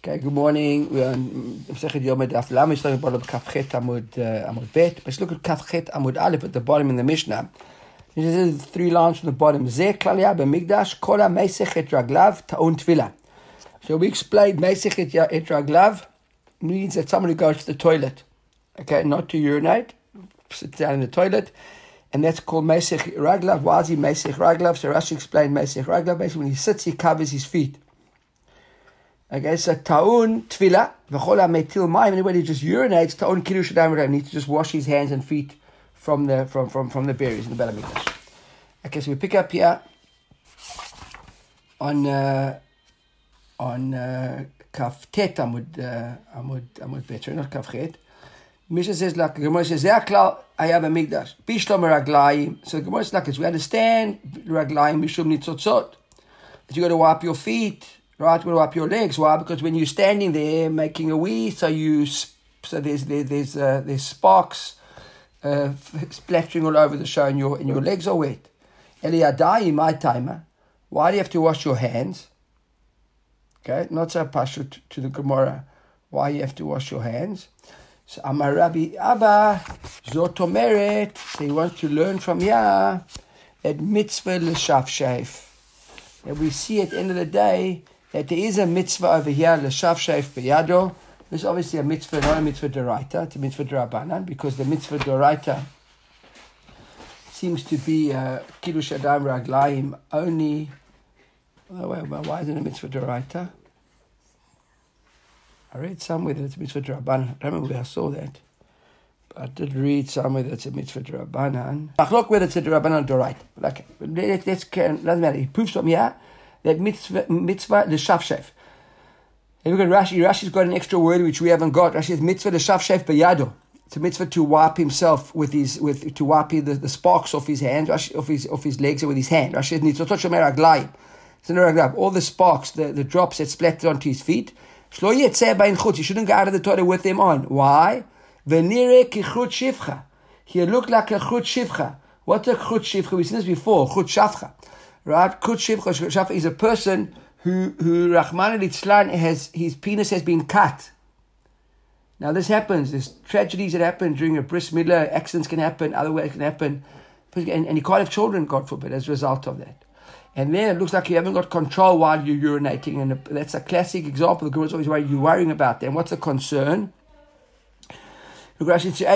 Okay, good morning. We're on Masechet Yom Daf Lamed, starting bottom of Kaf Chet Amud Bet. Let's look at Kaf Chet Amud Aleph at the bottom in the Mishnah. This is 3 lines from the bottom. Zeh Klalia b'Mikdash Kola Meisech Et Raglav Ta'un Tefillah. So we explained Meisech Et Raglav means that someone who goes to the toilet, okay, not to urinate, sits down in the toilet, and that's called Meisech Raglav. Why is he Meisech Raglav? So Rashi explained Meisech Raglav. Basically, when he sits, he covers his feet. Okay, so ta'un tefillah, v'chol ha'metil mayim, anybody who just urinates, ta'un kiddush hadam, needs to just wash his hands and feet from the berries in the Beit HaMikdash. Okay, so we pick up here on Kaf Tet Amud Bet, not Kaf Chet. Mishnah says, like the Gemara says, Zeh Klal Haya b'Mikdash, Bishlam Raglayim. So the Gemara says, like this, we understand Raglayim Mishum Nitzotzot, that you got to wipe your feet. Right, you got to wipe your legs. Why? Because when you're standing there making a wee, so there's sparks splattering all over the show, and your legs are wet. Eliyadai, my timer. Why do you have to wash your hands? Okay, not so pashut to the Gemara. Why you have to wash your hands? So Amar Rabbi Abba Zotomeret. So he wants to learn from here that mitzvah l'shavsheif. That we see at the end of the day that there is a mitzvah over here, l'shav sheif b'yado. There's obviously a mitzvah, not a mitzvah d'oraita, it's a mitzvah d'rabanan, because the mitzvah d'oraita seems to be kiddush adam raglaim only. Why is it a mitzvah d'oraita? I read somewhere that it's a mitzvah d'rabanan. I don't remember where I saw that, but I did read somewhere that it's a mitzvah d'rabanan. I look whether it's a d'rabanan or d'oraita. Okay, doesn't matter. He proves from here that mitzvah l'shav sheif. And look at Rashi. Rashi's got an extra word which we haven't got. Rashi says mitzvah l'shav sheif b'yado. It's a mitzvah to wipe himself to wipe the sparks off his hands, off his legs with his hand. Rashi says nitzotot shomer raglayim. It's an raglav. All the sparks, the drops that splattered onto his feet. Shlo yetzeh b'in chutz. He shouldn't go out of the toilet with them on. Why? V'nireh ki chut shivcha. He looked like a chut shivcha. What's a chut shivcha? We've seen this before. Chut shafcha. Right, Chut Shivcha is a person who Rahman al-Itzlan his penis has been cut. Now this happens. There's tragedies that happen during a bris milah. Accidents can happen. Other ways can happen, and you can't have children, God forbid, as a result of that. And then it looks like you haven't got control while you're urinating, and that's a classic example. The Gemara is always worrying about that. And what's the concern? And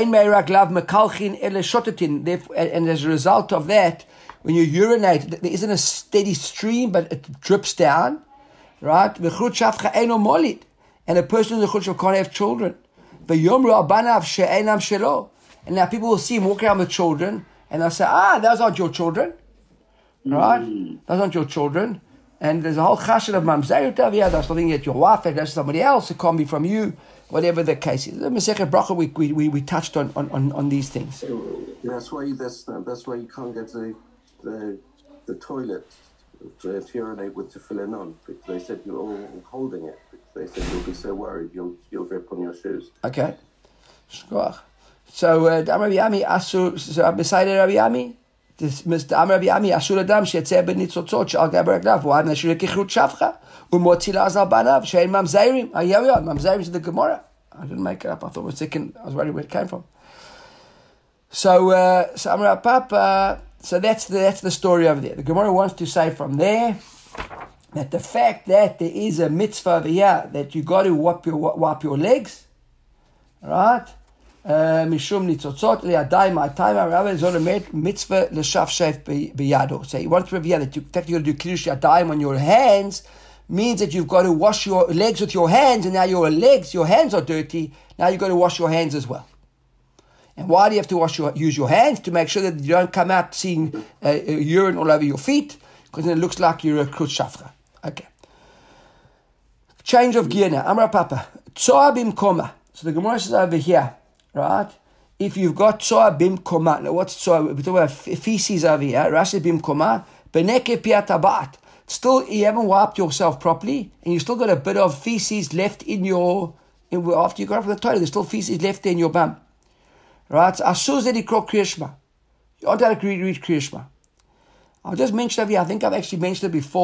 as a result of that, when you urinate, there isn't a steady stream, but it drips down, right? And a person in the chut can't have children. And now people will see him walk around with children, and they'll say, those aren't your children, right? Those aren't your children. And there's a whole chashon of mamzeret over here. That's nothing that your wife, that's somebody else. It can't be from you, whatever the case is. The Masechet Bracha, we touched on these things. That's why you can't get the toilet to urinate with tefillin on, because they said you're all holding it. They said you'll be so worried you'll grip on your shoes. Okay. So Rabbi Yami Asur. So beside Rabbi Yami, this Mr. Rabbi Yami Asur Adam shetzeh benitzotzot she'al gaber raglav. Why nashur kichut shavcha umotzi la'azal banav she'en mamzeirim. Mamzeirim is the Gemara. I didn't make it up. I thought I was worried where it came from. So Amar Papa. So that's the story over there. The Gemara wants to say from there that the fact that there is a mitzvah over here that you got to wipe your legs, right? Mishum nitzotzot liadai ma'atayim. Rabbi is on a mitzvah l'shav sheif b'yado. So he wants to reveal that the fact you got to do kiddush yadayim on your hands means that you've got to wash your legs with your hands, and now your hands are dirty. Now you've got to wash your hands as well. And why do you have to use your hands? To make sure that you don't come out seeing urine all over your feet, because then it looks like you're a krut shafra. Okay. Change of gear now. Amra Papa. Tzoa bim koma. So the Gemara says over here, right? If you've got tzoa bim koma. Now what's tzoa? We're talking about feces over here. Rashi bim koma. Beneke piatabat. Still, you haven't wiped yourself properly, and you still got a bit of feces left after you got up from the toilet. There's still feces left there in your bum. Right? Asur zedi kro kriyashma. You aren't allowed to read kriyashma. I'll just mention over here, I think I've actually mentioned it before,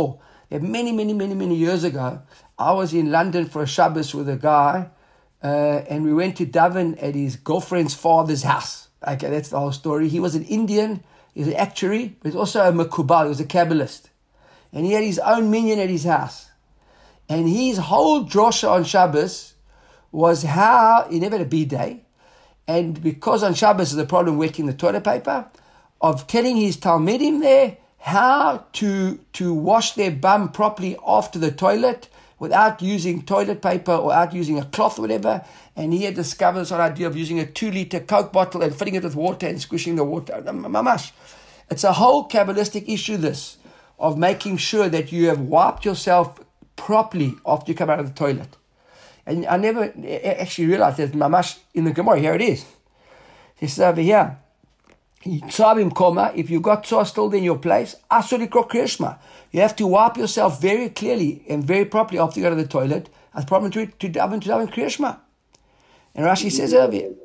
that many years ago, I was in London for a Shabbos with a guy, and we went to daven at his girlfriend's father's house. Okay, that's the whole story. He was an Indian, he was an actuary, but he was also a Makubal, he was a Kabbalist. And he had his own minyan at his house. And his whole drosha on Shabbos was how he never had a bidet. And because on Shabbos is a problem wetting the toilet paper, of telling his Talmidim there how to wash their bum properly after the toilet without using toilet paper or without using a cloth or whatever. And he had discovered this idea of using a 2-liter Coke bottle and filling it with water and squishing the water. Mamash. It's a whole Kabbalistic issue, this, of making sure that you have wiped yourself properly after you come out of the toilet. And I never actually realized that mamash in the Gemara. Here it is. This is over here. If you got tzor still in your place, you have to wipe yourself very clearly and very properly after you go to the toilet. As problem to daven kriyashma. And Rashi says over here,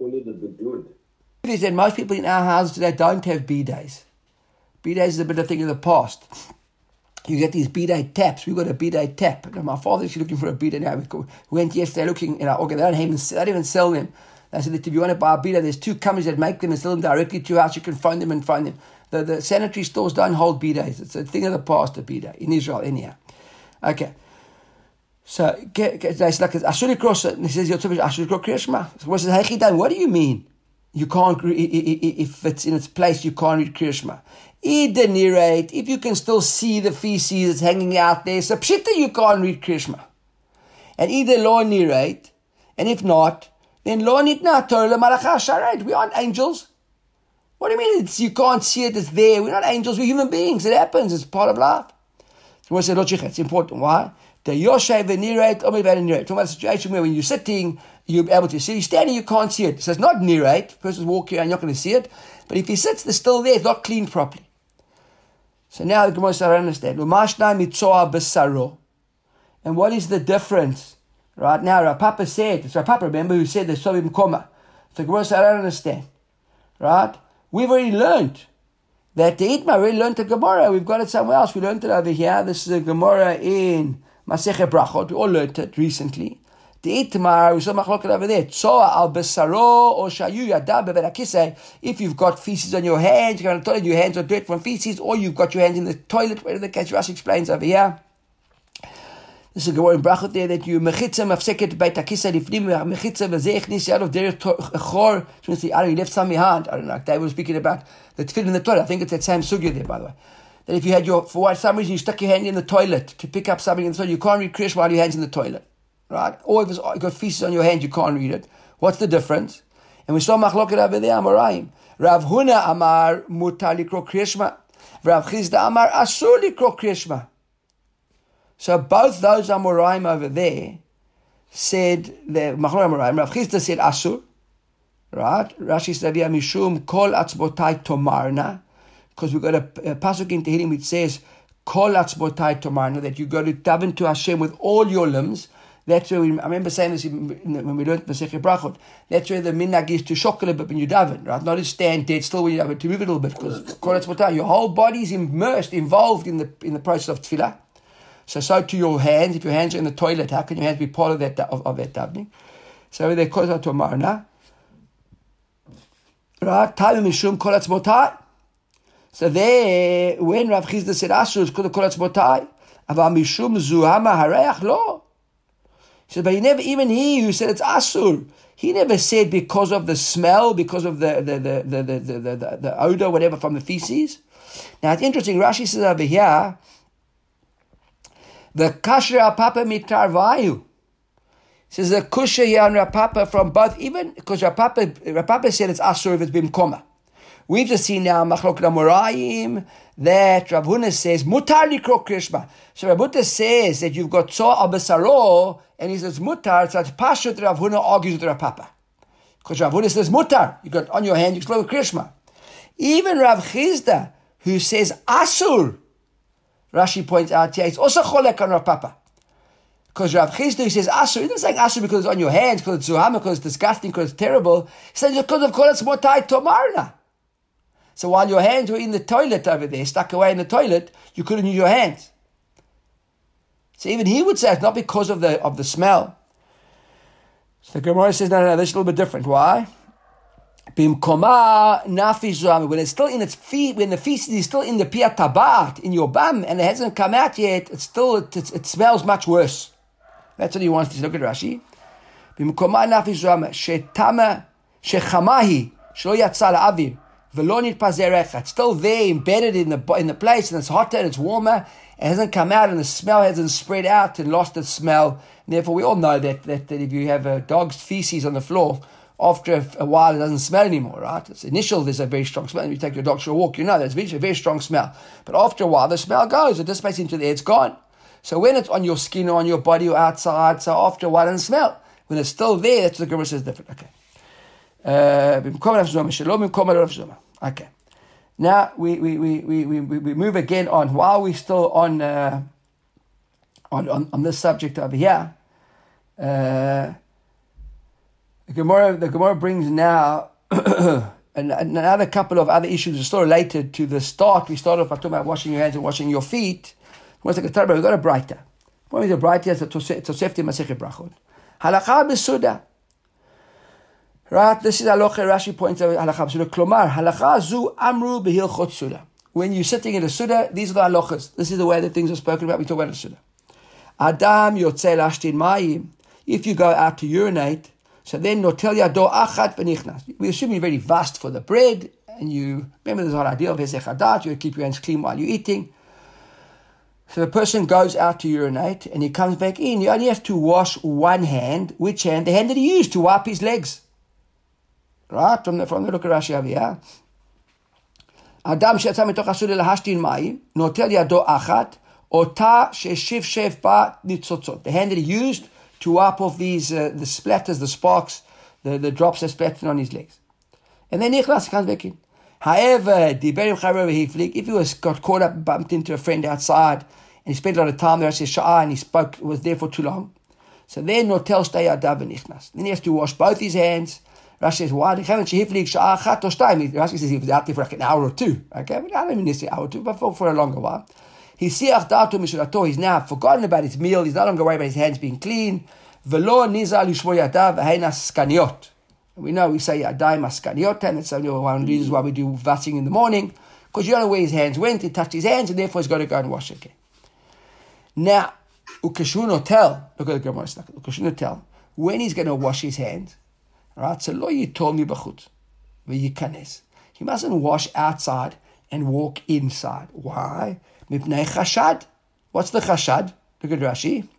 is that most people in our houses today don't have bidets. Bidets is a bit of thing of the past. You get these bidet taps. We've got a bidet tap. And my father's actually looking for a bidet now. We went yesterday looking in our organ. They don't even sell them. They said that if you want to buy a bidet, there's 2 companies that make them and sell them directly to your house. You can phone them and find them. The sanitary stores don't hold bidets. It's a thing of the past, a bidet, in Israel, anyhow. Okay. So, it's like, Ashuri Cross, he says, Ashuri Cross Kriyashma. So, what do you mean? You can't, if it's in its place, you can't read Kriyashma. If you can still see the feces that's hanging out there, so pshita you can't read Kriyashma. And either lo nirate, and if not, then lo nitna Torah malacha sharet. We aren't angels. What do you mean you can't see it, it's there? We're not angels, we're human beings. It happens, it's part of life. So we say, it's important. Why? The yoshev v'nirate, talking about a situation where when you're sitting, you're able to see. You're standing, you can't see it. So it's not nirate. The person's walking and you're not going to see it. But if he sits, they're still there. It's not cleaned properly. So now the Gemara starts to understand. And what is the difference? Right now, Rav Papa said, it's Rav Papa, remember, who said the Sovim Koma. So the Gemara starts to understand. Right? We've already learned that the Itma already learned the Gemara. We've got it somewhere else. We learned it over here. This is a Gemara in Masechet Brachot. We all learned it recently. The Itmar, we saw machloket over there. Tzoa al besaro or shayu yadav beverakisei. If you've got feces on your hands, you're going to toilet, your hands are dirty from feces, or you've got your hands in the toilet, whatever the case, Rashi explains over here. This is a Gemara in Brachot there that you mechitza mafseket beit hakisei lifnim mechitza v'zeh chnis yad of derech chor. You left some behind. I don't know. David was speaking about the tefillin in the toilet. I think it's that same sugya there, by the way. That if you had for some reason you stuck your hand in the toilet to pick up something in the toilet, you can't read Kriyash while your hand's in the toilet. Right? Or if you've got feces on your hand, you can't read it. What's the difference? And we saw machloket over there, Amoraim. Rav Huna amar mutar likro kriyashma. Rav Chizda amar asur likro kriyashma. So both those Amoraim over there said, the machloket Amoraim, Rav Chizda said asur. Right? Rashi said, mishum kol atzbotai tomarna. Because we've got a pasuk in Tehillim which says, kol atzbotai tomarna, that you got to daven to Hashem with all your limbs. That's where I remember saying this when we learned Masechet Brachot. That's where the minhag is to shock a little bit when you daven, right? Not to stand dead still when you daven, to move it a little bit, because your whole body is involved in the process of tefillah. So to your hands. If your hands are in the toilet, how can your hands be part of that davening? So they call it to marna, right? Time mishum kol atzmotai. So there, when Rav Chizda said asur, it's called kol atzmotai. Aval mishum zuhama hareach lo. He said, but he who said it's asur, he never said because of the smell, because of the odor, whatever, from the feces. Now it's interesting, Rashi says over here, the kasher apapa mitar vayu. He says the kusha here on Rapapa from both, even because Rapapa said it's asur if it's been koma. We've just seen now Machlok Amoraim that Rav Huna says mutar likro kriyashma. So Rav Huna says that you've got tzoa al besaro, and he says mutar. So it's pashut Rav Huna argues with Rav Papa, because Rav Huna says mutar. You got on your hand, you slow kriyashma. Even Rav Chizda, who says asur, Rashi points out here, it's also cholek on Rav Papa, because Rav Chizda, who says asur, he doesn't say asur because it's on your hands, because it's zuhama, because it's disgusting, because it's terrible. He says because of kol atzmotai tomarna. So while your hands were in the toilet over there, stuck away in the toilet, you couldn't use your hands. So even he would say it's not because of the smell. So the Gemara says, no, this is a little bit different. Why? Bimkoma nafish zama. When it's still in its feet, when the feces is still in the piyat tabat, in your bum, and it hasn't come out yet, it smells much worse. That's what he wants to look at Rashi. Bimkoma nafish zama shetama shechamahi shlo yatsa la'avir v'lo nitpazer echad. It's still there, embedded in the place, and it's hotter and it's warmer. It hasn't come out, and the smell hasn't spread out and lost its smell. And therefore, we all know that if you have a dog's feces on the floor, after a while it doesn't smell anymore, right? It's initial, there's a very strong smell. When you take your dog for a walk, you know there's a very strong smell. But after a while, the smell goes, it dissipates into the air, it's gone. So when it's on your skin or on your body or outside, so after a while it doesn't smell. When it's still there, that's what the Gemara says different. Okay. Now we move again on. While we're still on this subject over here, the Gemara brings now another couple of other issues still related to the start. We started off by talking about washing your hands and washing your feet. We've got a brighter. What is a brighter? It's a Tosefti Masechet Brachot. Halakha b'suda. Right, this is halacha. Rashi points out halacha b'suda. Klomar halacha zu amru b'hilchot suda. When you're sitting in a suda, these are the halachas. This is the way that things are spoken about. We talk about the suda. Adam yotzei lashtin mayim. If you go out to urinate, so then notel yado achat v'nichnas. We assume you're very vast for the bread, and you remember this whole idea of hesech hadat. You keep your hands clean while you're eating. So the person goes out to urinate and he comes back in. You only have to wash one hand. Which hand? The hand that he used to wipe his legs. Right? From the look at Rashi over here. Adam she'yatza mitoch hasuda lahashtin mayim, notel yado achat, ota she'shivshev ba nitzotzot. The hand that he used to wipe off these, the splatters, the sparks, the drops that splattered on his legs. And then Nichlas comes back in. However, if he got caught up, bumped into a friend outside, and he spent a lot of time there, and he was there for too long. So then, notel shtei yadav v'nichnas. Then he has to wash both his hands. Rashi says, why? Rashi says he was out there for like an hour or two. Okay, but I don't mean necessarily an hour or two, but for a longer while. He's now forgotten about his meal. He's no longer worried about his hands being clean. We know we say yadayim askaniot, and it's only one of the reasons why we do vassing in the morning, because you don't know where his hands went. He touched his hands, and therefore he's got to go and wash again. Now, ukashun tell. Look at the Gemara. Ukashun tell when he's going to wash his hands. Right? So lo yitol mi b'chutz v'yikanes. He mustn't wash outside and walk inside. Why? Mipnei chashad. What's the chashad? Look at Rashi.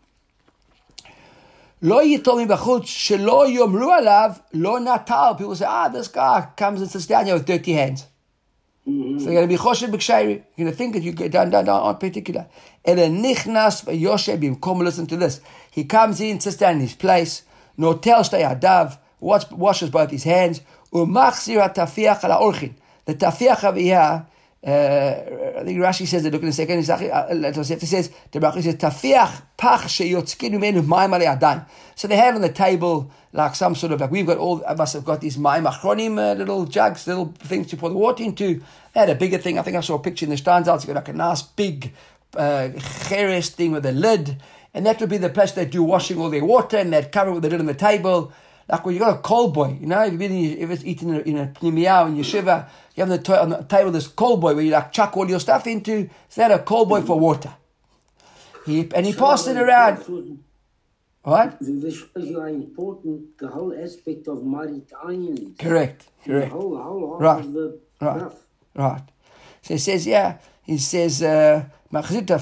Lo yitol mi b'chutz shelo yomru alav lo natal. People say, this guy comes and sits down here with dirty hands. Mm-hmm. So you're going to be choshed b'ksheiri. You're going to think that you get down on particular. Ele nichnas v'yoshe bimkom. Listen to this. He comes in, sits down in his place. Notel shtei adav. Washes both his hands. Umachzir hatafiach ala orchin. The tafiach over here, I think Rashi says it. Look in a second. It says the Rashi says tafiach pach sheyotzkin umenu mayim alei adayim. So they have on the table like some sort of like we've got all of us have got these mayim achronim little jugs, little things to pour the water into. They had a bigger thing. I think I saw a picture in the Steinsalz. It's got like a nice big cheres thing with a lid, and that would be the place they do washing all their water, and they'd cover it with the lid on the table. Like when you got a coal boy, you know, if it's eating in a pneumiah in yeshiva, you have on the table this coal boy where you like chuck all your stuff into. So they had a coal boy for water. He passed it around. What? This shows you how important the whole aspect of Marit Ayin is. Correct. The whole right. Of the right. So he says, he says, you pass it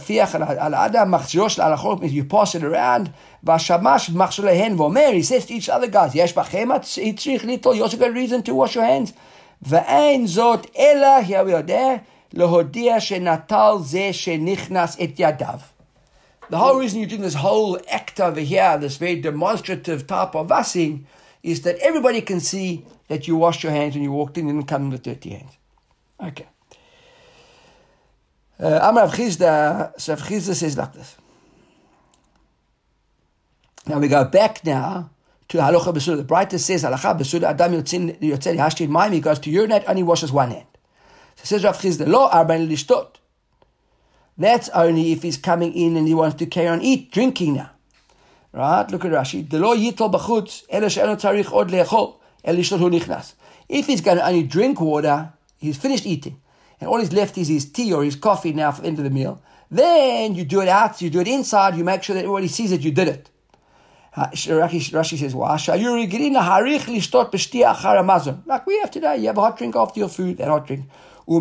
around. He says to each other guys, you also got a reason to wash your hands. Here we are there. The whole reason you're doing this whole act over here, this very demonstrative type of vassing, is that everybody can see that you washed your hands when you walked in and didn't come in with dirty hands. Okay. Amar Rav Chizda, so Rav Chizda says like this. Now we go back now to halacha b'suda. The Breita says halacha b'suda adam yotzei hashtin mayim. He goes to urinate, only washes one hand. So says Rav Chizda, lo arbain lishtot. That's only if he's coming in and he wants to carry on drinking now. Right? Look at Rashi. If he's going to only drink water, he's finished eating, and all he's left is his tea or his coffee now for the end of the meal, then you do it out, you do it inside, you make sure that everybody sees that you did it. Rashi says, why? Like we have today, you have a hot drink after your food, that hot drink. And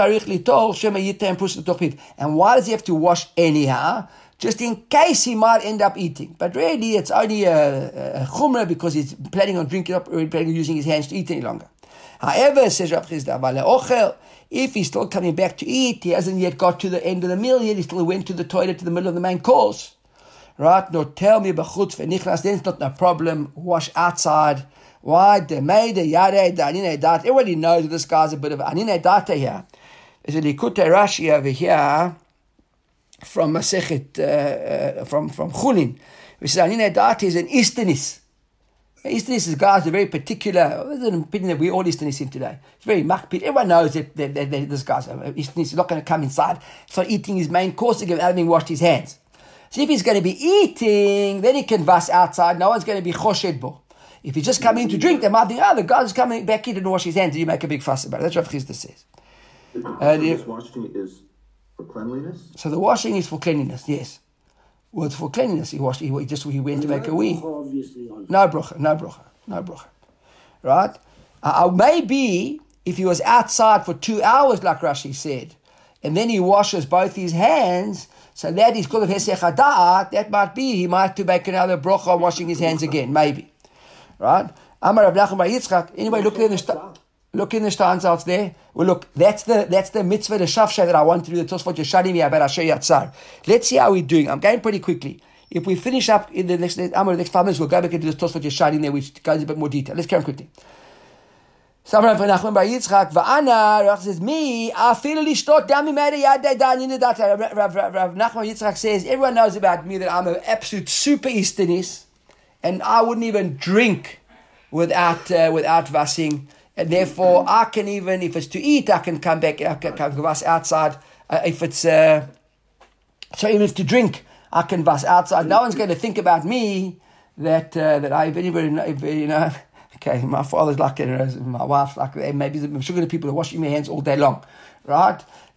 why does he have to wash anyhow? Just in case he might end up eating. But really, it's only a chumrah because he's planning on drinking up or planning on using his hands to eat any longer. However, says Rav Chisda, if he's still coming back to eat, he hasn't yet got to the end of the meal yet, he still went to the toilet to the middle of the main course. Right? No, tell me, b'chutz v'nichnas, then it's not no problem. Wash outside. Why? Everybody knows that this guy's a bit of anine data here. There's a Likutei Rashi over here from Masechet, from Chulin, which says anine data is an istanis. Istanis is guys are very particular. There's an opinion that we all istanis in today. It's very makpid. Everyone knows that this guy's istanis is not going to come inside, start eating his main course again without having washed his hands. So if he's going to be eating, then he can vas outside. No one's going to be choshed bo. If he's just coming in to drink, they might think, the guy's coming back in to wash his hands, and you make a big fuss about it. That's what Chisda says. This washing is for cleanliness? So the washing is for cleanliness, yes. Well, it's for cleanliness. He went to make a wee. No bracha. Right? Maybe if he was outside for 2 hours, like Rashi said, and then he washes both his hands, so that is called Hesech Hada'at, that might be, he might have to make another bracha on washing his hands again, maybe. Right? Amar Rav Nachman bar Yitzchak. Anybody look in the stanzas there? Well, look, that's the mitzvah, the shafshay that I want to do, the Tosfot Yeshanim about Asher Yatzar. Let's see how we're doing. I'm going pretty quickly. If we finish up in the next 5 minutes, we'll go back into the Tosfot Yeshanim there, which goes a bit more detail. Let's carry on quickly. Amar Rav Nachman bar Yitzchak, Va'ana, Rav says, me, afilu lishtot dami me'edei yadei da'anin data. Rav Nachman bar Yitzchak says, everyone knows about me that I'm an absolute super istanis, and I wouldn't even drink without vassing, and therefore I can even, if it's to eat, I can come back, I can vass outside. If it's so even if to drink, I can vass outside. No one's going to think about me that I've anybody, Okay, my father's like that, my wife's like that. Maybe I'm sure the people are washing their hands all day long, right?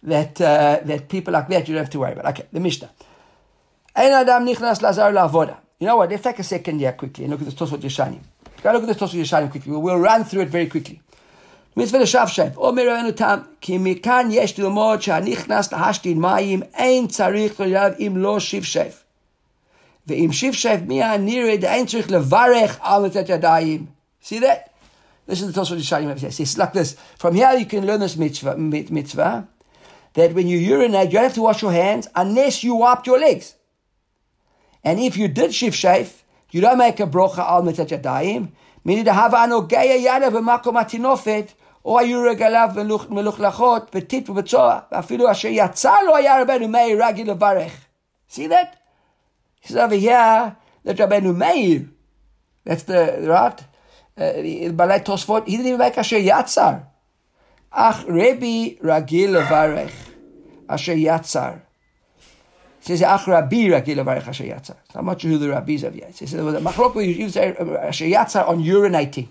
That people like that you don't have to worry about. Okay, the Mishnah. Ein adam nichnas lazar la'avoda. You know what? Let's take a second here quickly and look at this Tosfot Yeshanim. Go look at this Tosfot Yeshanim quickly. We'll run through it very quickly. Mitzvah l'shavshev. Omer Rabbeinu Tam ki mikan yesh lilmod shanichnas lahashtin mayim ein tzarich lo'yad im lo shivshev. Ve'im shivshev mi'an nired ein tzarich levarech al netet yadayim. See that? This is the Tosfot Yeshanim. It says like this. From here you can learn this mitzvah that when you urinate, you don't have to wash your hands unless you wipe your legs. And if you did shivshev, you don't make a brocha al netet yadayim. Meaning to have anogeya yada v'makom atinofet or ayura galav meluchlachot v'tit v'betzoa afilu asher yatzar lo haya Rabbeinu Meir ragi levarech. See that? He says over here that Rabbeinu Meir, that's the right. Balei Tosfot, he didn't even make asher yatzar. Ach Rebbe ragi levarech asher yatzar. It says, Ach Rabbi Ragil Levarech Asher Yatzar. So I'm not sure who the rabbis of yet. It says, there was a machlok where you say Asher Yatzar on urinating.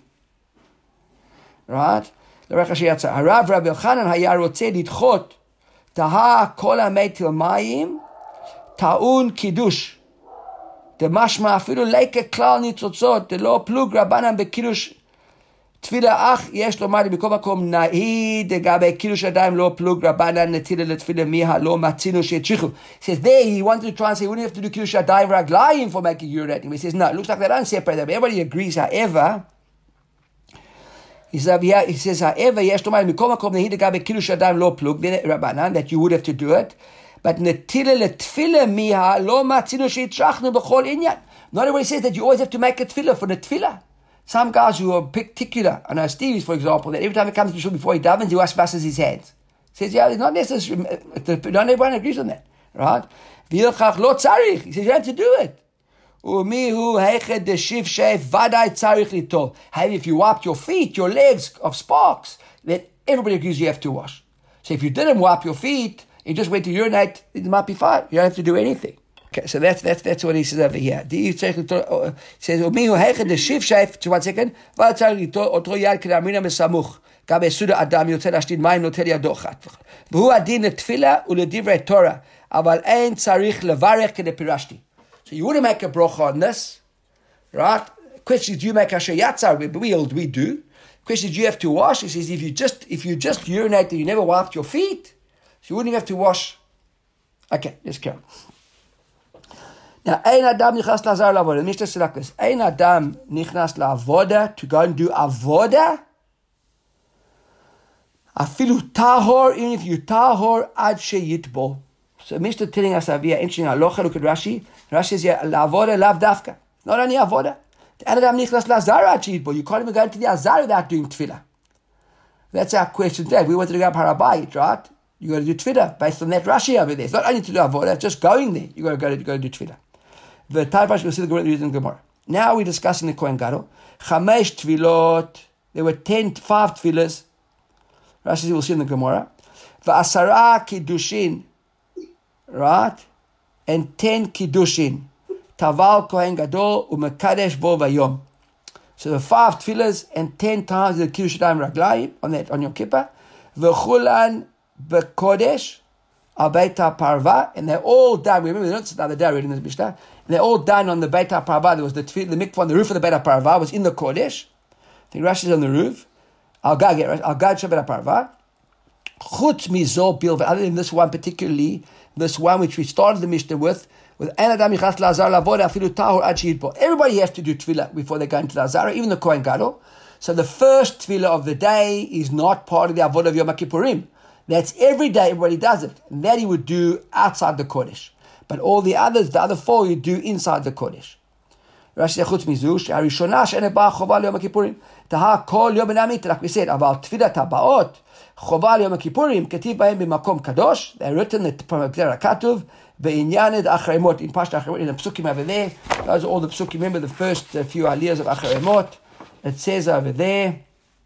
Right? Levarech Asher Yatzar. Harav Rabbi Yochanan haya rotzeh lidchot taha kol hamei til mayim ta'un kiddush. Demashma afilu leike klal nitzotzot delo plug rabbanan bekiddush תפילה אך יש לומר בכל מקום נהי דגבי קידוש ידיים לא פלוג רבנן נטילה לתפילה מיה לא מצינו שיצ'יכו. He says there he wanted to try and say, wouldn't have to do קידוש ידיים רגליים for making urinating. He says no, it looks like they don't separate them. Everybody agrees, however, he says, however, יש לומר בכל מקום נהי דגבי קידוש ידיים לא פלוג רבנן, that you would have to do it, but נטילה לתפילה מיה לא מצינו שיצ'חנו בכל עניין. Not everybody says that you always have to make a tefillah for the tefillah. Some guys who are particular, I know Stevie's, for example, that every time he comes to shul before he davens, he washes his hands. He says, yeah, it's not necessary. Not everyone agrees on that, right? He says, you have to do it. Hey, if you wipe your feet, your legs of sparks, then everybody agrees you have to wash. So if you didn't wipe your feet, He just went to urinate, it might be fine. You don't have to do anything. Okay, so that's what he says over here. He says, "Umihu heichen the shiv sheif." Just 1 second. Otro yad kedamrina mesamuch. Gabe suda adam yotze lashtin mayim notel yado chat. V'hu adin letfila uledivrei Torah. Aval ein tzarich levarech kedepirashti. So you wouldn't make a bracha on this, right? Question: do you make asher yatzar? We do. Question: do you have to wash? He says, if you just urinate and you never wiped your feet, so you wouldn't have to wash. Okay, let's go. Now, ein adam nichnas lazar lavoda. The Mishnah says like this: ein adam nichnas lavoda, to go and do avoda. Afilu tahor, even if you tahor ad sheyitbo. So Mishnah telling us here, interesting halacha. Look at Rashi. Rashi says here, lavoda lav dafka. Not only avoda. Ein adam nichnas lazar ad sheyitbo. You can't even go into the azar without doing tefillah. That's our question today. We wanted to go up Harabayit, right? You got to do tefillah based on that Rashi over there. It's not only to do avoda, just going there. You got to go do tefillah. The Taivash will see the Gemara reading the Gemara. Now we're discussing the Kohen Gadol. Chamesh tefillot. There were 5 tefillahs. Rashi will see in the Gemara. V'asara kiddushin. Right? And 10 kiddushin. Taval Kohen Gadol u'mekadesh bo vayom. So the 5 tefillahs and 10 times the kiddush yadayim raglayim on Yom Kippur. V'chulan b'kodesh al Beit HaParva, and they're all done. Remember, they don't sit the other day reading this Mishnah. And they're all done on the Beit HaParva. There was the mikvah on the roof of the Beit HaParva was in the Kodesh. I think Rashi's on the roof. Al Gad Beit HaParva. Chutz mizo bilva. Other than this one particularly, this one which we started the Mishnah with Ein Adam Yichas Lazar Lavoda Afilu Tahor Ad Sheyitbo. Everybody has to do tefillah before they go into the Azara, even the Kohen Gadol. So the first tefillah of the day is not part of the avodah of Yom Kippurim. That's every day, everybody does it. And that he would do outside the Kodesh. But all the others, the other 4, you do inside the Kodesh. Rashi says, chutz mizu, שהראשונה שאין בה חובה ליום הכיפורים. תהה כל יום בנעמית, like we said, אבל תפילת הבאות, חובה ליום הכיפורים, כתיב בהם במקום קדוש, they're written from the הכתוב, בעניין אחרי מות, in Pashto אחרי מות, in the psukim over there, those are all the psukim, remember the first few aliyahs of אחרי מות, it says over there,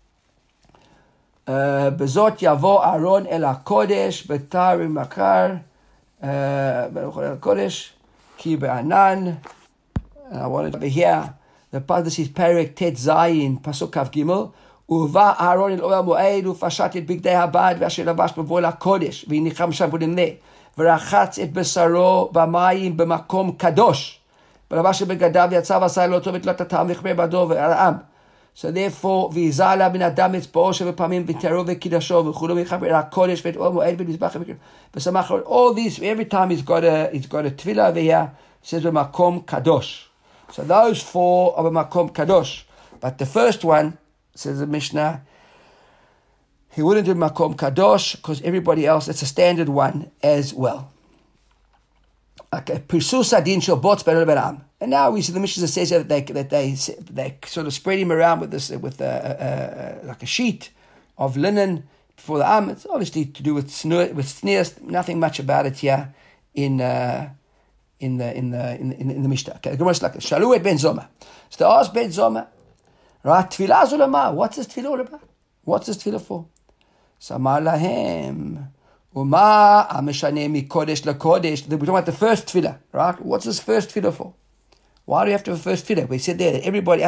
בזאת יבוא אהרון אל הקודש, בתר ומקר, ברוך אל הקודש, כי בענן, I wanted to be here, the part this is Perek Tet Zayin, Pasuk Kav Gimel, ובא אהרון אל אוהל מועד, ופשט את בגדי הבד, ואשר לבש בבוא לקודש, והניחם שם פונים לה, ורחץ את בשרו במים במקום קדוש, ולבש את בגדיו ויצא ועשה לו טוב את תלת הטעם וכבר בדו והעם. So therefore, ויזע עליו בן אדם אצבעו 7 פעמים ותרו וקידשו וכולו ויחבר אל הקודש ואת אוהל מועד ונזבח ושמח לו. All these, every time he's got a tefillah over here, it says במקום קדוש. So those 4 are במקום קדוש. But the first one, says the Mishnah, he wouldn't do Makom Kadosh because everybody else, it's a standard one as well. Okay, Pirsus Adin Shel Botz Ben Beram. And now we see the Mishnah says that they sort of spread him around with this like a sheet of linen for the arm. It's obviously to do with sneers. Nothing much about it here in the Mishnah. Okay, the Gemara is like Shalu et Ben Zoma. So they asked Ben Zoma, right? Tefillah Zulama. What's this tefillah all about? What's this tefillah for? Samar lahem. Uma ameshane mikodesh lakodesh. We're talking about the first tefillah, right? What's this first tefillah for? Why do you have to have a first tefillah? We said there that everybody,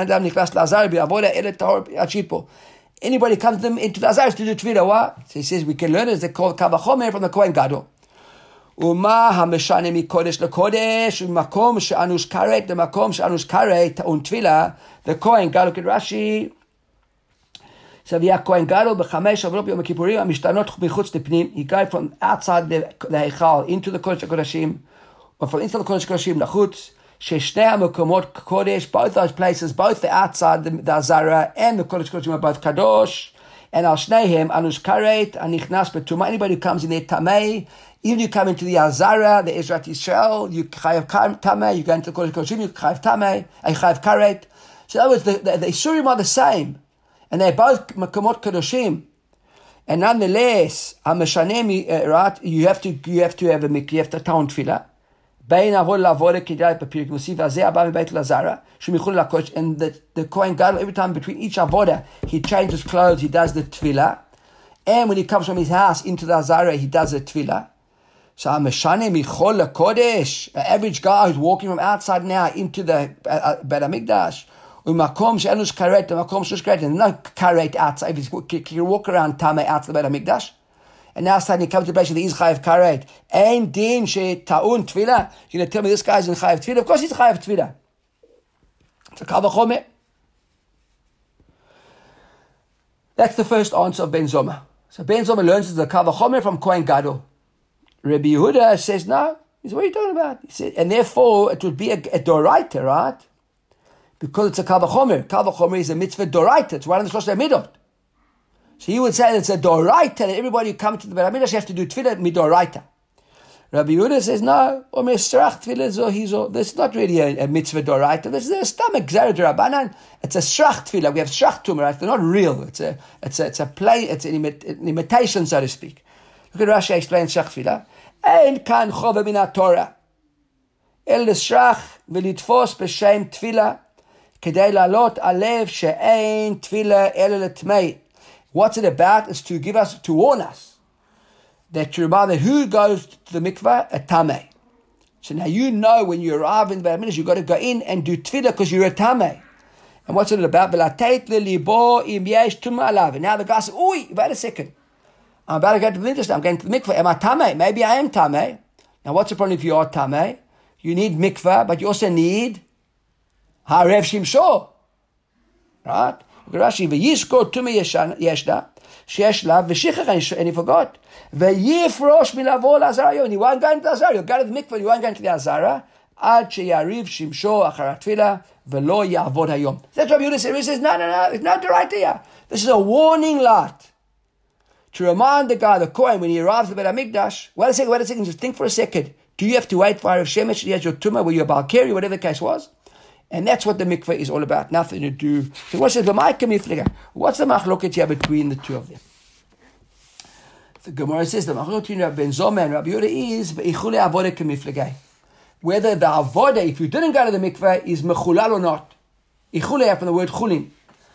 anybody comes into the Azar to do tefillah. Why? So he says we can learn it as they call Kavachomer from the Kohen Gadol. Uma hameshane mikodesh lakodesh umakom she'anush karet the makom she'anush karet ta'un tefillah. The Kohen Gadol, look at Rashi. So the Kohen Gadol b'chamesh avot Yom Kippurim amishtanot b'chutz l'pnim. He got from outside the Heichal into the Kodesh HaKodashim, or from inside the Kodesh HaKodashim l'chutz. Sheshnei hamekomot kodesh, both those places, both the outside the Azara and the Kodesh HaKodashim are both kadosh. And al shneihem anush karet anichnas betuma. Anybody who comes in there tamei, even you come into the Azara, the Ezrat Yisrael, you chayav tamei. You go into the Kodesh HaKodashim, you chayav tamei, chayav karet. So that was the Isurim are the same. And they're both makomot kadoshim, and nonetheless, right? You have to have a mikveh, you have to town tefillah. Bein avod lavod kidai papirik musiv azeh abba mebeit lazara shemichul lakosh. And the Kohen Gadol, every time between each avoda, he changes clothes, he does the tefillah, and when he comes from his house into the Azara, he does the tefillah. So Meshane Michol Kodesh, an average guy who's walking from outside now into the Beit HaMikdash, Umakom She'enush Karet, Umakom She'enush Karet, and no Karet outside. If you can walk around Tameh outside the Beit HaMikdash, and now suddenly you come to the place where he's Chayav Karet, Ein Din She Ta'un Tefillah. You're going to tell me this guy's in Chayav Tefillah? Of course he's Chayav Tefillah. It's a Kal V'chomer. That's the first answer of Ben Zoma. So Ben Zoma learns the Kal V'chomer from Kohen Gadol. Rabbi Yehuda says, no. He says, what are you talking about? He said, and therefore, it would be a doraita, right? Because it's a Kal V'chomer. Kal V'chomer is a mitzvah doraita. It's one of the Shlosh Midot. So he would say that it's a doraita, that everybody who comes to the Beit HaMikdash have to do tefillah midoraita. Rabbi Yehuda says, no. This is not really a mitzvah doraita. This is a stomach gzera d'Rabbanan. It's a shrach tefillah. We have shrach tumah, right? They're not real. It's a play. It's an imitation, so to speak. Look at Rashi explains Shach Tefillah. Ein kan chova min haTorah. El l'shrach v'litfos b'shem Tefillah kedei la'alot alev she'ein Tefillah el l'tmei. What's it about? It's to warn us that you remember that who goes to the mikveh? A tamei. So now you know when you arrive in the Beit HaMikdash, you've got to go in and do Tefillah because you're a tamei. And what's it about? V'lateit le'libo im yesh tumah alav. And now the guy says, oi, wait a second. I'm about to go to the mikveh. I'm going to the mikveh. Am I tamei? Maybe I am tamei. Now, what's the problem if you are tamei? You need mikveh, but you also need harev shimshor. Right? Look at Rashi. V'yishko tumah yeshda sheyesh lav v'shichach, and he forgot. V'yifrosh milavo l'azara. And you weren't going to the azara. You got to the mikveh. You weren't going to the azara. Ad sheyariv shimshor achar tefillah v'lo ya'avod hayom. That's what Rabbi Yehuda says. He says, no. It's not the right here. This is a warning light. To remind the guy, the Kohen, when he arrives at the Beit HaMikdash, wait a second, just think for a second. Do you have to wait for Harav Shemesh, he has your tumah, where you're Balkari, whatever the case was? And that's what the mikveh is all about, nothing to do. So what says, what's the machloket here between the two of them? The Gemara says, the machloket between Ben Zoma and Rabbi Yehuda is, whether the avodah, if you didn't go to the mikveh, is mechulal or not. Ichulei from the word chulin.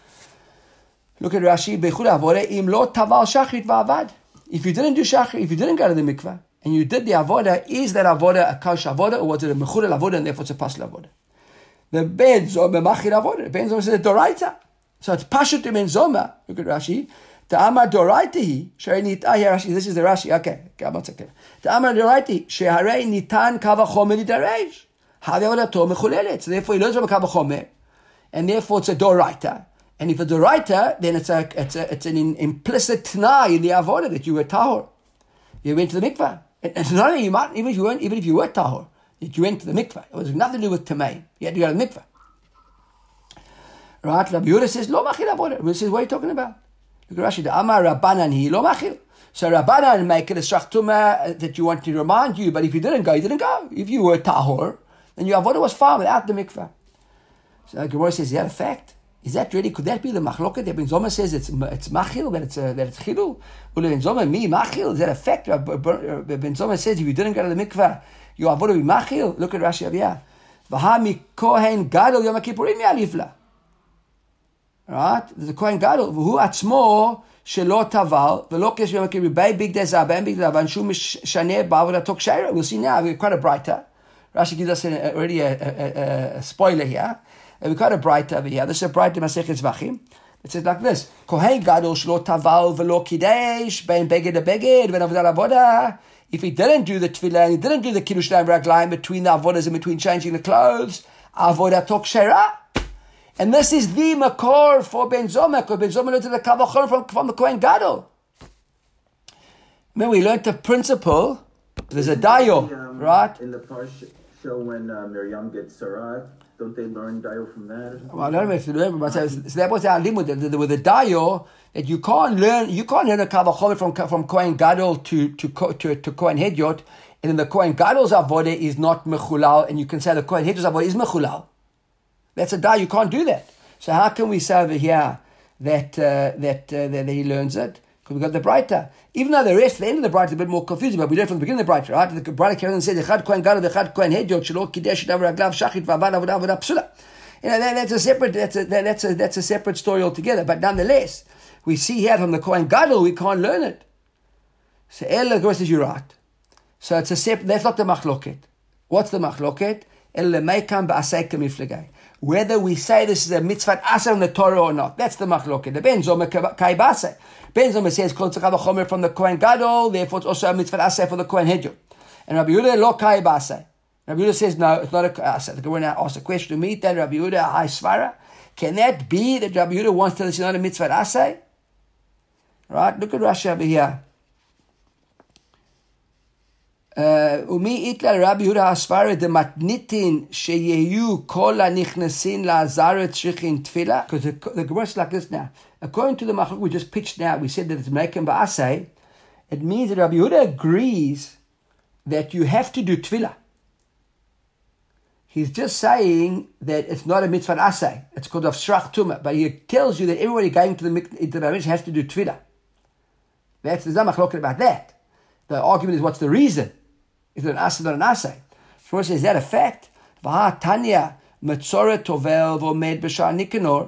Look at Rashi, Bechul Avodah, im lo taval shachrit va'avad. If you didn't do shachrit, if you didn't go to the mikveh, and you did the avodah, is that avodah a kosher avodah, or was it a mechul avodah, and therefore it's a pasul avodah? The Ben Zoma machir avodah. Ben Zoma says doraita. So it's pashut to Ben Zoma. Look at Rashi. Ta'amar doraitihi, she'harei nitan, here Rashi, this is the Rashi, okay, one second. Ta'amar doraitihi, she'harei nitan kal v'chomer lidaresh. Ha'avodato mechulelet. So therefore he learns from a kal v'chomer, and therefore it's a doraita. And if it's a writer, then it's an implicit t'nai in the avodah that you were tahor. You went to the mikveh. And not only even if you were tahor, that you went to the mikveh. It was nothing to do with tamei. You had to go to the mikveh. Right? Rabbi Yehuda says, lo machil avodah. Rabbi Yehuda says, what are you talking about? Look at Rashi. The Amar Rabbanan hi lo machil. So Rabbanan make it a shach tumah that you want to remind you, but if you didn't go, you didn't go. If you were tahor, then your avodah was fine without the mikveh. So the Gemara says, is that a fact? Is that really? Could that be the machloket? That Ben Zoma says it's machil, that it's chilul. Well, Ben Zoma mi machil. Is that a fact? Ben Zoma says if you didn't go to the mikveh, you avodah be machil. Look at Rashi Aviyah. V'ha kohen gadol yom kippurim yalifla. Right? There's a kohen gadol who atzmo shelo taval v'lo kesh yom kippurim bei big dezah bei big dezah v'anshum shaneh ba'avodato k'sheira. We'll see now. We're quite a brighter. Rashi gives us already a spoiler here. And we got a brighter over here. This is a brighter Masechet Zvachim. It says like this: Kohen Gadol shlo taval v'lo kidesh bein beged beged ben avodah avodah. If he didn't do the tefillah, he didn't do the kiddush raglayim between the avodas and between changing the clothes, avodah tokshera. And this is the makor for Ben Zoma, because Ben Zoma learned the Kal V'chomer from the Kohen Gadol. When we learned the principle, there's a dayo, right? In the parsha show when Miriam gets Sarai. Don't they learn dayo from that? Well, I don't know if you remember, but so that was our limud. With the dayo that you can't learn a Kal V'chomer from Kohen Gadol to Kohen Hedyot, and then the Kohen Gadol's avodah is not mechulal, and you can say the Kohen Hedyot's avodah is mechulal. That's a dayo. You can't do that. So how can we say over here that he learns it? Because we've got the brighter. Even though the rest, the end of the brighter is a bit more confusing, but we learn from the beginning of the brighter, right? The brighter carries on and says, Echad Kohen Gadol, Echad Kohen Hedyot, Shelo Kidesh Davar Aglav Shachit V'Avad Avodah Avodah Psula. You know, that's a separate story altogether. But nonetheless, we see here from the Kohen Gadol, we can't learn it. So El, of course, is you're right. So it's a separate, that's not the machloket. What's the machloket? Whether we say this is a mitzvah asa in the Torah or not. That's the machloket. The Ben Zoma kai base. Ben Zoma says, Kol tzachah v'chomer from the Kohen Gadol, therefore it's also a mitzvah asa for the Kohen Hedjot. And Rabbi Yehuda lo kai base. Rabbi Yehuda says, no, it's not a asa. The Gemara now asks a question to meet that Rabbi Yehuda, high svara. Can that be that Rabbi Yehuda wants to tell us it's not a mitzvah asa? Right? Look at Rashi over here. Umi itla Rabbi Yehuda Hasvara de matnitin sheyehu kol hanichnesin la'azaret shichin tefillah. Because the Gemara is like this now. According to the machlok we just pitched now, we said that it's mekem ba'aseh. It means that Rabbi Yehuda agrees that you have to do tefillah. He's just saying that it's not a mitzvah aseh. It's called of shrach tumah. But he tells you that everybody going to the mikvah has to do tefillah. There's no machloket about that. The argument is what's the reason? Is it an aseh or not an aseh? First, is that a fact? V'ha tanya metzora tovel v'omed b'shar nikanor.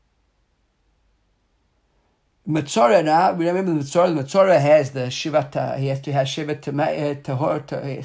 Metzora now, we remember the Metzora has the Shivat, he has to have Shivat Tahor,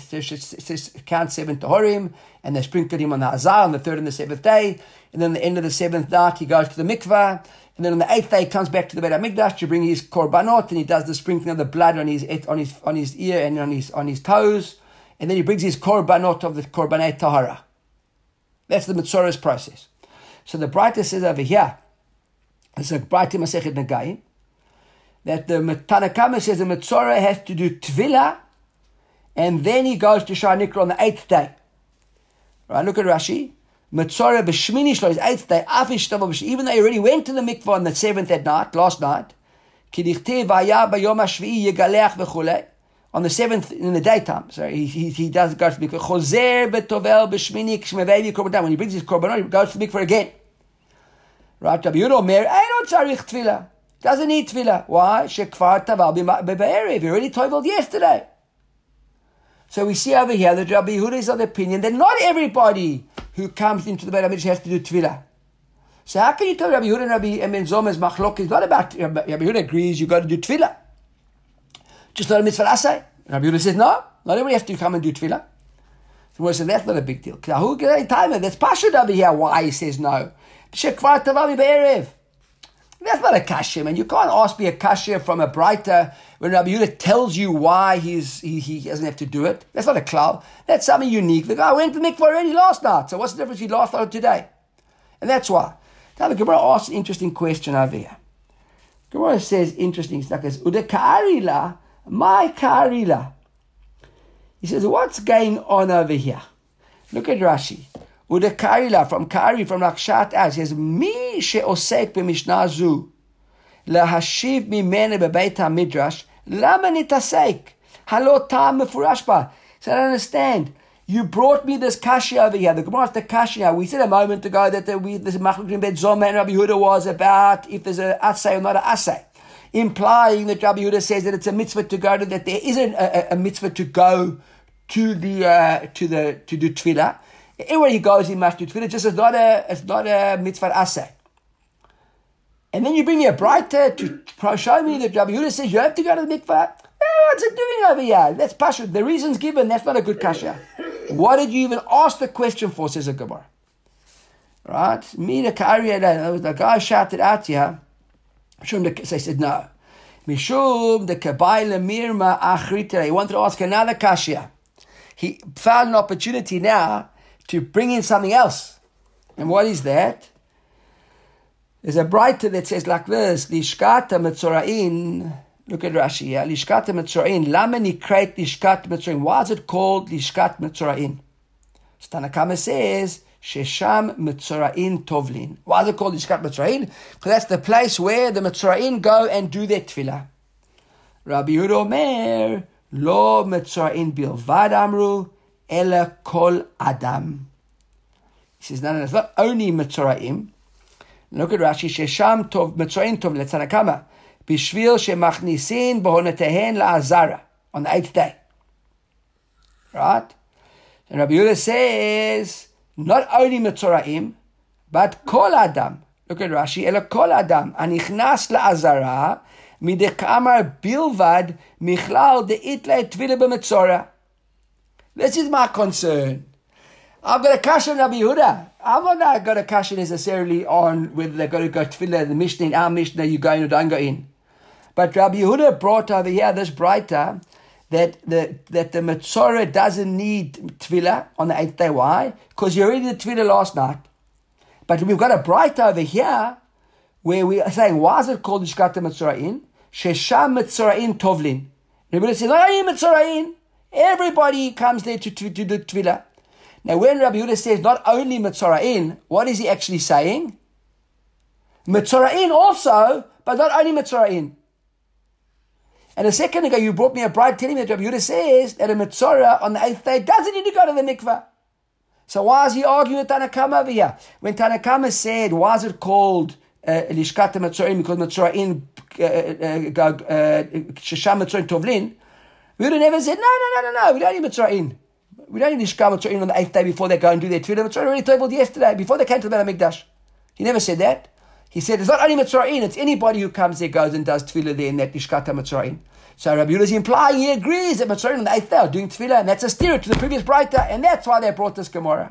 count 7 Tahorim, and they sprinkle him on the Azar on the 3rd and the 7th day, and then at the end of the 7th night he goes to the mikvah, and then on the 8th day he comes back to the Beit HaMikdash to bring his korbanot, and he does the sprinkling of the blood on his ear and on his toes, and then he brings his korbanot of the korbanei tahara. That's the Metzora's process. So the Breita says over here, it's a Breita Masechet Nagayim, that the Tana Kama says the Metzora has to do Tvilah, and then he goes to Shar Nikra on the 8th day. Right, look at Rashi. Metzora b'shmini shlo, his 8th day, afish tavo b'shmini, even though he already went to the mikvah on the 7th at night, last night, kidichte vaya b'yom hashvi'i yegaleach v'chulei, on the 7th in the daytime, so he does go to the mikvah, chozer v'tovel b'shmini k'shmevevi korban, when he brings his korbanot, he goes to the mikvah again. Right, Rabbi Yehuda Omer, I don't tzarich tefillah. Doesn't need tefillah. Why? Shekvar taval b'erev. He already toveled yesterday. So we see over here that Rabbi Yehuda is of the opinion that not everybody who comes into the Beit HaMikdash has to do tefillah. So how can you tell Rabbi Yehuda and Rabbi Zoma's machlok is not about Rabbi Yehuda agrees you got to do tefillah. Just not a mitzvah asay. Rabbi Yehuda says no, not everybody has to come and do tefillah. So we say that's not a big deal. That's Pashut over here why he says no. Shekvar taval b'erev. That's not a kasha, man. You can't ask me a kasha from a Breita when Rabbi Yehuda tells you why he doesn't have to do it. That's not a klal. That's something unique. The guy went to the mikvah already last night. So what's the difference between last night and today? And that's why. Now the Gemara asks an interesting question over here. Gemara says interesting stuff. Ude ka'arila, my ka'arila. He says, what's going on over here? Look at Rashi. Ude Karila from Rakshat Az says, Mi she'osek b'mishnah zu lahashiv mimene bebeit HaMidrash lama nitasek halo ta'am mefurash ba. So I don't understand. You brought me this kashi over here. The Gemara has the kashi now. We said a moment ago that this machlok between Bet Zoma and Rabbi Yehuda was about if there's a asay or not a asay, implying that Rabbi Yehuda says that it's a mitzvah to go to, that there isn't a mitzvah to go to do tefillah. Everywhere he goes, he must do tefillah. Just it's not a mitzvah aseh. And then you bring me a Breita to show me that Rabbi Yehuda says you have to go to the mikvah. What's it doing over here? That's pashut. The reasons given, that's not a good kasha. What did you even ask the question for, says the Gemara. Right? Me, the Ka'ariya, the guy shouted out here. So he said no. Mishum the Kabayla Mirma Achrita. He wanted to ask another kasha. He found an opportunity now to bring in something else. And what is that? There's a Breita that says like this, Lishkata Metzorain. Look at Rashi here. Lishkata Metzorain. Lama nikreit Lishkat Metzorain. Why is it called Lishkat Metzorain? Tana Kama says, Shesham Metzorain Tovlin. Why is it called Lishkat Metzorain? Because that's the place where the Metzorain go and do their tefillah. Rabbi Yehuda Omer, Lo Metzorain Bilvad Amru, Ela Kol Adam. He says, no, it's not only Metzoraim. Look at Rashi, Shesham Tov, Metzorain Tov, Letzana Kama, Bishvil Shemachnisin Bohonetehen La'azara, on the 8th day. Right? And Rabbi Yehuda says, not only Metzoraim, but Kol Adam. Look at Rashi, Ela Kol Adam, Anichnas La'azara, Midekamar Bilvad, Michlal De'itla Tvila B'Metzora. This is my concern. I've got a kasha on Rabbi Yehuda. I've not got a kasha necessarily on whether they've got to go tefillah, the Mishnah, in our Mishnah, you go in or don't go in. But Rabbi Yehuda brought over here this braita that the Metzorah doesn't need tefillah on the 8th day. Why? Because you already did tefillah last night. But we've got a braita over here where we are saying, why is it called Lishkat Metzora'in? Shesham Metzora'in Tovlin. Rabbi Yehuda says, not only Metzora'in, everybody comes there to do tefillah. Now, when Rabbi Yehuda says not only Metzora'in, what is he actually saying? Metzora'in also, but not only Metzora'in. And a second ago, you brought me a bride telling me that Rabbi Yehuda says that a Metzorah on the 8th day doesn't need to go to the mikveh. So why is he arguing with Tanakama over here? When Tanakama said, why is it called Lishkat Metzora'in? Because Metzora'in, Shesham Metzora'in Tovlin. Rabbi Yehuda never said, no, we don't need Metzora'in. We don't need Lishkat Metzora'in on the 8th day before they go and do their tefillah. Metzora'in already told yesterday, before they came to the Beit HaMikdash. He never said that. He said, it's not only Metzora'in, it's anybody who comes there, goes and does tefillah there in that Lishkat Metzora'in. So Rabbi Yehuda is implying, he agrees that Metzora'in on the 8th day are doing tefillah, and that's a steer to the previous braita, and that's why they brought this Gemara.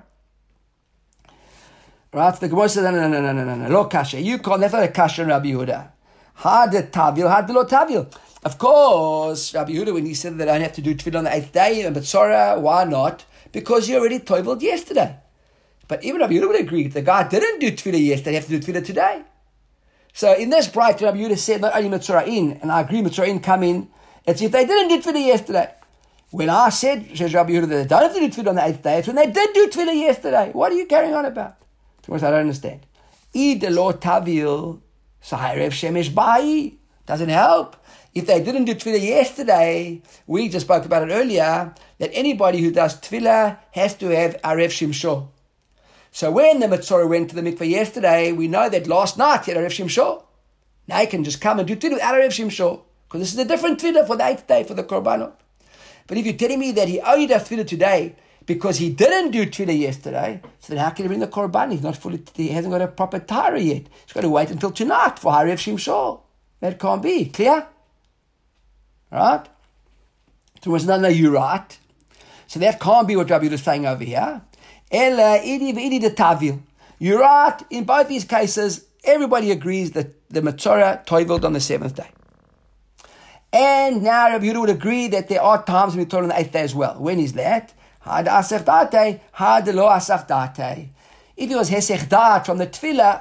Right, the Gemara says, no, lo kasha. You can't, that's not a kasha in Rabbi Yehuda. Had lo tavil. Of course, Rabbi Yehuda, when he said that I don't have to do tefillah on the 8th day, and Metzorah, why not? Because you already toveled yesterday. But even Rabbi Yehuda would agree, if the guy didn't do tefillah yesterday, he has to do tefillah today. So in this bright, Rabbi Yehuda said not only Metzora'in, and I agree Metzora'in come in, it's if they didn't do tefillah yesterday. When I said, says Rabbi Yehuda, that they don't have to do tefillah on the 8th day, it's when they did do tefillah yesterday. What are you carrying on about? I don't understand. Ida lo tavil, saharev shemesh bai. Doesn't help. If they didn't do tefillah yesterday, we just spoke about it earlier, that anybody who does tefillah has to have arev shimsho. So when the Metzorah went to the mikveh yesterday, we know that last night he had arev shimsho. Now he can just come and do tefillah without arev shimsho, because this is a different tefillah for the 8th day, for the korbanot. But if you're telling me that he only does tefillah today because he didn't do tefillah yesterday, so then how can he bring the korban? He hasn't got a proper tahara yet. He's got to wait until tonight for arev shimsho. That can't be. Clear? Right? So it's no, you're right. So that can't be what Rabbi Yehuda is saying over here. Ela idi v'idi de tavil. You're right. In both these cases, everybody agrees that the Metzorah toiveled on the 7th day. And now Rabbi Yehuda would agree that there are times when we toil on the 8th day as well. When is that? Had asech date, had lo asech date. If it was hesech dat from the tefillah,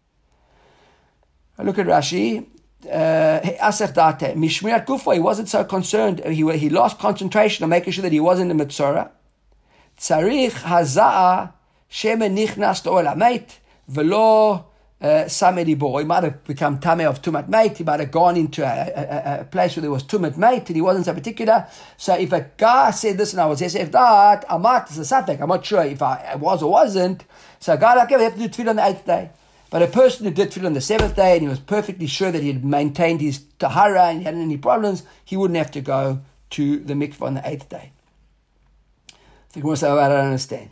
look at Rashi. Asech date mishmirat gufo. He wasn't so concerned. He lost concentration on making sure that he wasn't a Metzorah. Tzarich hazaa shemen nichnas to'ol hamet velo samedi bo. He might have become tameh of tumat mate. He might have gone into a place where there was tumat mate, and he wasn't so particular. So if a guy said this and I was yesef dat, amat is a safek. I'm not sure if I was or wasn't. So a guy like him have to do tefillah on the 8th day. But a person who did tefillah on the 7th day and he was perfectly sure that he had maintained his tahara and he hadn't any problems, he wouldn't have to go to the mikveh on the 8th day. The Gemara says, I don't understand.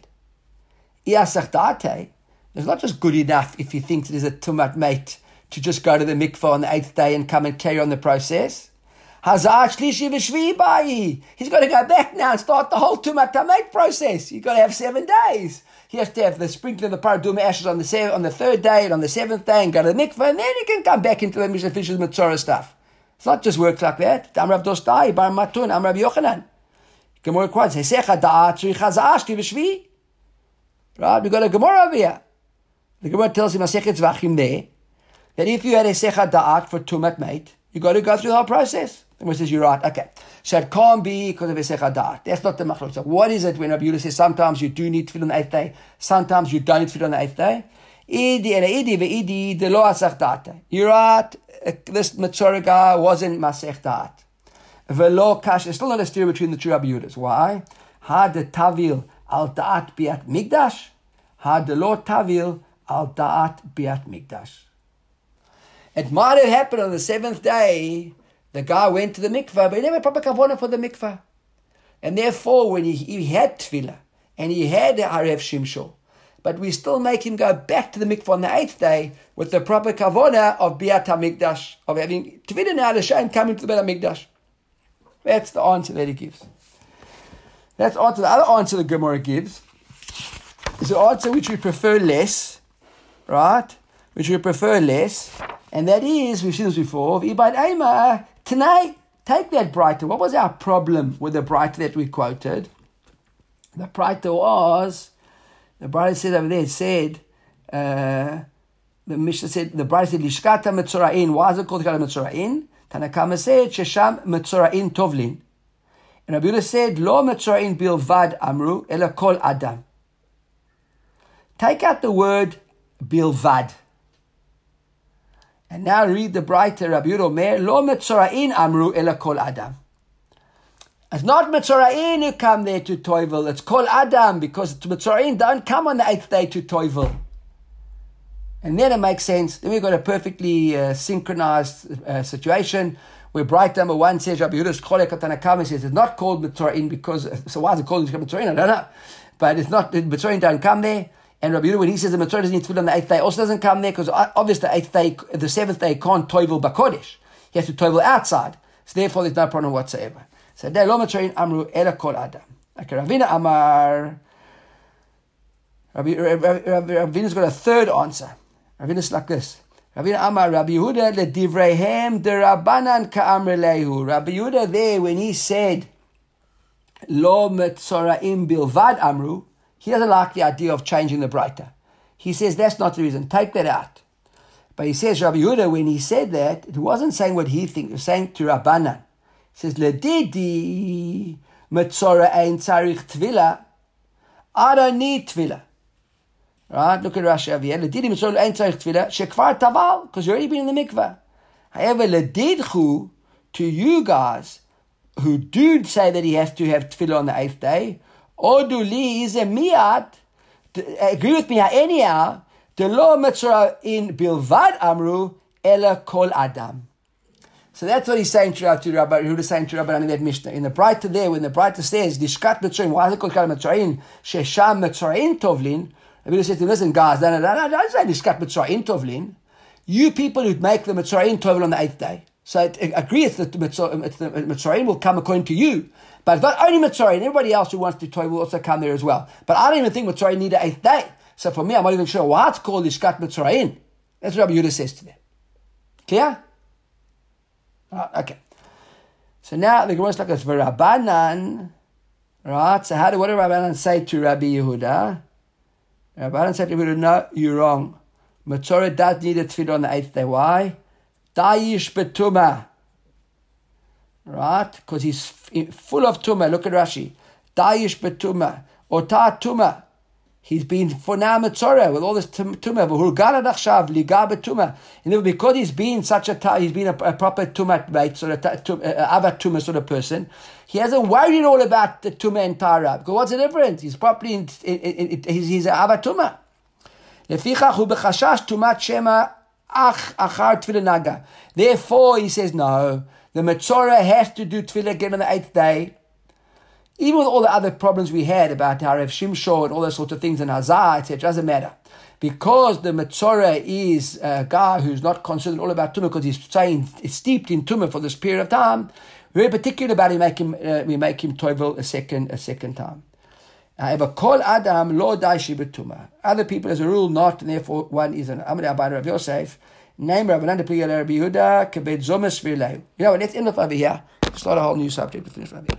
It's not just good enough if he thinks it is a tumat mate to just go to the mikveh on the 8th day and come and carry on the process. He's got to go back now and start the whole tumat mate process. You've got to have 7 days. He has to have the sprinkling of the paraduma ashes on the 3rd day and on the 7th day and go to the mikveh, and then he can come back into the Mishnah Fisher's Metzorah stuff. It's not just works like that. Amrav Dostai, Bar Matun, Amrav Yochanan. Gemara quotes, right, we got a Gemara over here. The Gemara tells him, Masechet Zvachim there, that if you had a Secha Da'at for Tumat Mate, you got to go through the whole process. The Gemara says, you're right, okay. So it can't be because of a Secha Da'at. That's not the machlok. So what is it when Rabbi Yehuda says sometimes you do need to fit on the 8th day, sometimes you don't need to fit on the 8th day? You're right, this Metzorah guy wasn't Masech Da'at. Velo kash. There's still not a steer between the two Rabbi Yehudas. Why? Had the tavil al da'at biat migdash. Had the lo tavil al da'at biat migdash. It might have happened on the 7th day. The guy went to the mikveh, but he never had proper kavanah for the mikveh, and therefore when he had tefillah and he had arev shimsho, but we still make him go back to the mikveh on the 8th day with the proper kavanah of biat hamikdash, of having tefillah now to show him coming to the Beit HaMikdash. That's the answer that he gives. That's answer. The other answer the Gemara gives is the answer which we prefer less, right? Which we prefer less, and that is, we've seen this before, Ibad Ema, tonight, take that brighter. What was our problem with the brighter that we quoted? The brighter said over there, it said, the Mishnah said, the brighter said, Lishkata Metzora'in. Why is it called Metzora'in? Tanakama said, Shesham Metzora'in Tovlin. And Rabbi Yehuda said, Lo Metzora'in Bilvad Amru, Ela Kol Adam. Take out the word Bilvad. And now read the brighter Rabbi Yehuda Omer, Lo Metzora'in Amru, Ela Kol Adam. It's not Metzora'in who come there to Toivel, it's Kol Adam, because Metzora'in don't come on the 8th day to Toivel. And then it makes sense. Then we've got a perfectly synchronized situation where bright number 1 says, Rabbi Yehuda's Cholek Tanakama says it's not called Metzora'in because, so why is it called Metzora'in? I don't know. But it's not, Metzora'in don't come there. And Rabbi Yehuda, when he says the Metzora'in doesn't need to tefillah on the 8th day, also doesn't come there because obviously the 8th day, the 7th day can't toivel b'kodesh. He has to toivel outside. So therefore there's no problem whatsoever. So there, Lo Metzora'in Amru Ela Kol Adam. Okay, Ravina Amar. Ravina's got a third answer. Ravina's like this. Ravina Amar Rabbi Yehuda ledivreihem derabanan ka'amr lehu. Rabbi Yehuda there, when he said Lo Metzora'im bilvad Amru, he doesn't like the idea of changing the brighter. He says that's not the reason. Take that out. But he says Rabbi Yehuda, when he said that, it wasn't saying what he thinks. It was saying to Rabbanan. He says, Ledidi Metzora'in tzarich tvila. I don't need tvila. Right? Look at Rashi over here. Ledidi Metzora'in tzarich tvila. Shekvar taval. Because you've already been in the mikveh. However, Ledidchu, to you guys who do say that he has to have tefillah on the 8th day, Odu li is a miyat. Agree with me anyhow. The law Metzora'in bilvad amru ela kol adam. So that's what he's saying to Rabbi Yehuda, saying to Rabbi in that Mishnah. In the brighter there, when the brighter says Lishkat Metzora'in, why is it called Metzora'in? Shesham Metzora'in Tovlin. Rabbi Yehuda said to him, listen, guys, don't say Lishkat Metzora'in Tovlin. You people who make the Metzora'in Tovlin on the 8th day. So agree that the Metzora'in will come according to you. But it's not only Metzora'in, everybody else who wants to toy will also come there as well. But I don't even think Metzora'in need an 8th day. So for me, I'm not even sure why it's called Lishkat Metzora'in. That's what Rabbi Yehuda says to them. Clear? Okay. So now the Gemara is like this. Rabbanan, right? So what did Rabbanan say to Rabbi Yehuda? Rabbanan said to Rabbi Yehuda, no, you're wrong. Metzorah does need a tefillah on the 8th day. Why? Dayish betuma. Right? Because he's full of tumah. Look at Rashi. Dayish betuma. Ota tumah. He's been for now Metzorah with all this tumah. V'hurgara dachshav liga betuma. And because he's been he's been a proper tumah mate, sort of avat tumah sort of person. He hasn't worried all about the tumah and tara. Because what's the difference? He's properly he's an avat tumah. Lefichach hu b'chashash tumat shema ach achar tefillah naga. Therefore, he says no. The Metzorah has to do tefillah again on the 8th day. Even with all the other problems we had about Harav Shimshon and all those sorts of things and Hazah, etc., doesn't matter. Because the Metzorah is a guy who's not concerned all about Tumah because he's saying it's steeped in Tumah for this period of time, we're very particular about it, we make him toivel a second time. However, Kol Adam lo daishi b'tumah. Other people, as a rule, not, and therefore one is an Amr Abba Rav Yosef. Name Rabbanan de Pliga Rabbi Yehuda kebed zomes v'ilei. You know what? Let's end off over here. Start a whole new subject to finish right here.